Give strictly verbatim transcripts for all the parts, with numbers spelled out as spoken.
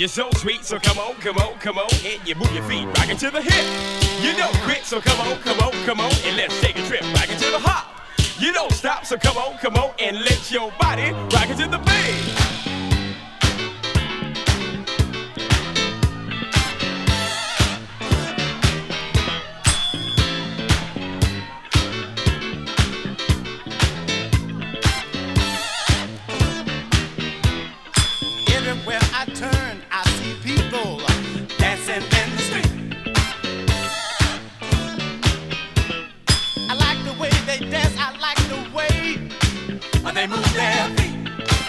You're so sweet, so come on, come on, come on, and you move your feet, rockin' to the hip. You don't quit, so come on, come on, come on, and let's take a trip, rockin' to the hop. You don't stop, so come on, come on, and let your body rockin' to the beat. Everywhere I turn, I see people dancing in the street. I like the way they dance, I like the way they move their feet.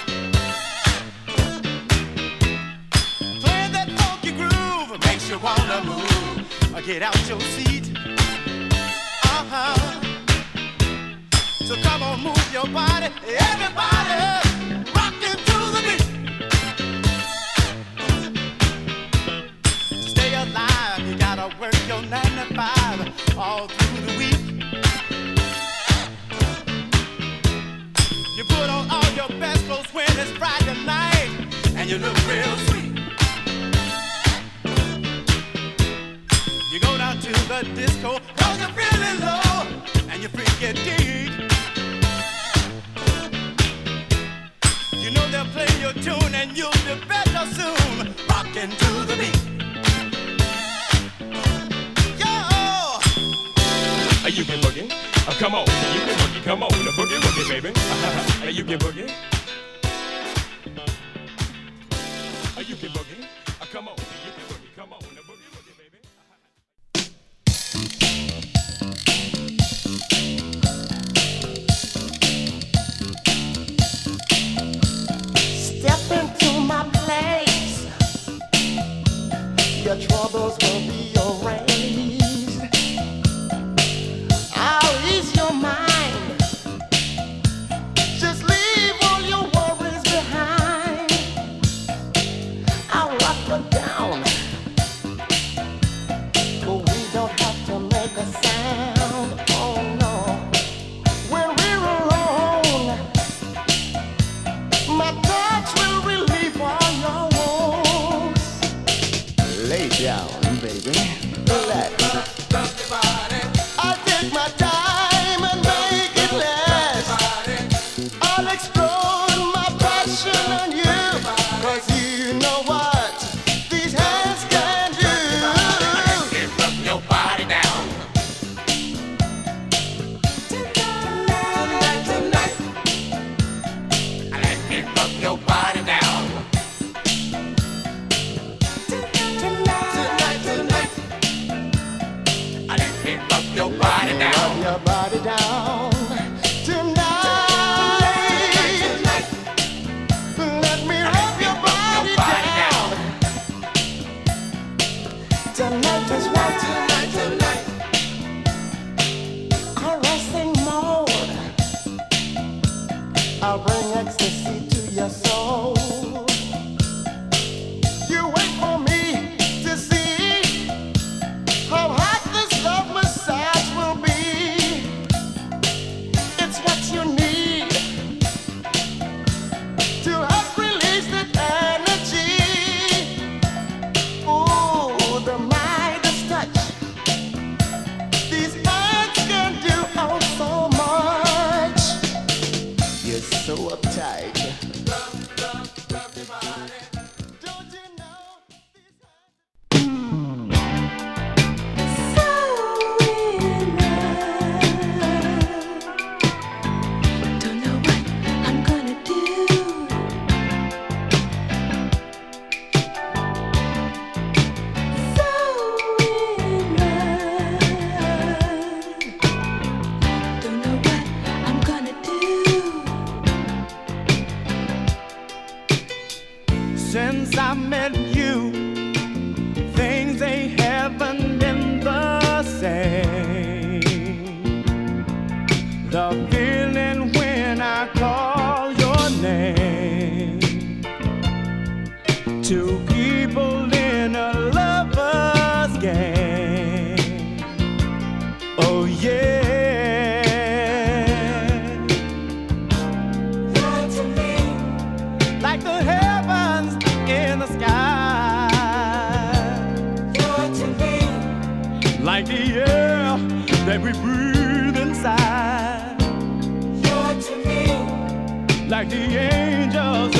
Playing that funky groove makes you wanna move. Get out your seat. Uh-huh. So come on, move your body, everybody, rockin' to the beat. Alive, you gotta work your nine to five all through the week. You put on all your best clothes when it's Friday night, and you look real sweet. You go down to the disco, cause you're feeling low, and you freaking deep. You know they'll play your tune, and you'll be better soon, rockin' to the beat. You can boogie, uh, come on, you can boogie, come on, the boogie, boogie, baby. Uh, you can boogie. Uh, you can boogie, uh, come on, you can boogie, come on, the boogie, boogie, baby. Step into my place, your troubles will be erased. I'll ease your mind. Just leave all your worries behind. I'll rock you down, but we don't have to make a sound. Oh no, when we're alone, my touch will relieve all your wounds. Lay down, baby, relax. I'll take my time and make it last. I'll explode my passion on you, cause you know what these hands can do. Let's rub your body down. Tonight, tonight, let me rub your body down. Tonight, tonight, let me rub your body down. Rub your body down tonight. Tonight, Let me rub your body down. Tonight is right. tonight, tonight. Caressing mode. I'll bring ecstasy to your soul. You wait for me to see how hot this love massage will be. It's what you need to help release that energy. Ooh, the Midas touch. These hands can do oh so much. You're so uptight. Don't you know these hands? Don't know what I'm gonna do. So in love. Don't know what I'm gonna do. Since I met you, things they haven't been the same. The feeling when I call your name. Two people in a lover's game. Oh yeah. Like the heavens in the sky. like the angels